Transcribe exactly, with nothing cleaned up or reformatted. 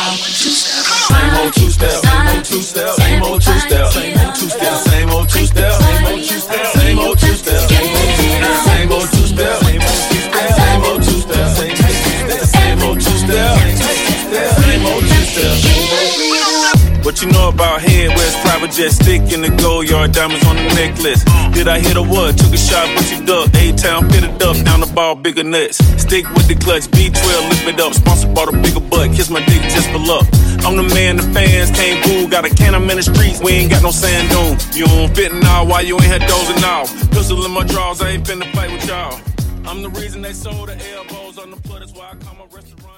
Same old two step, same old two step, same old two step, same old two step, same old two step, same old two step, same old two step, same old two step, same old two step, same old two step, same old two step. What you know about head? Where's private jet stick in the gold yard, diamonds on the necklace? Did I hit or what? Took a shot, but you ducked. A-Town fitted up, down the ball, bigger nuts. Stick with the clutch, B twelve, lift it up. Sponsor bought a bigger butt, kiss my dick just for luck. I'm the man the fans can't boo. Got a can, I'm in the streets, we ain't got no sand dune. You don't fit now, why you ain't had dozing off? Pistol in my drawers, I ain't finna fight with y'all. I'm the reason they sold the elbows on the floor, that's why I call my restaurant.